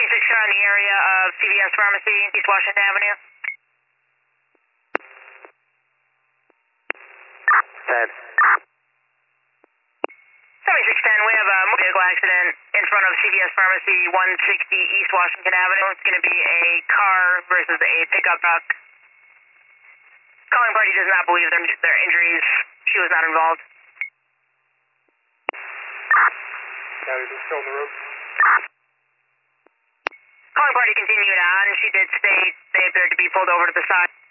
26 are on the area of CVS Pharmacy, East Washington Avenue. Ted. 7610, we have a motor vehicle accident in front of CVS Pharmacy, 160 East Washington Avenue. It's going to be a car versus a pickup truck. Calling party does not believe their injuries. She was not involved. County, just still on the road. Calling party continued on. She did state they appeared to be pulled over to the side.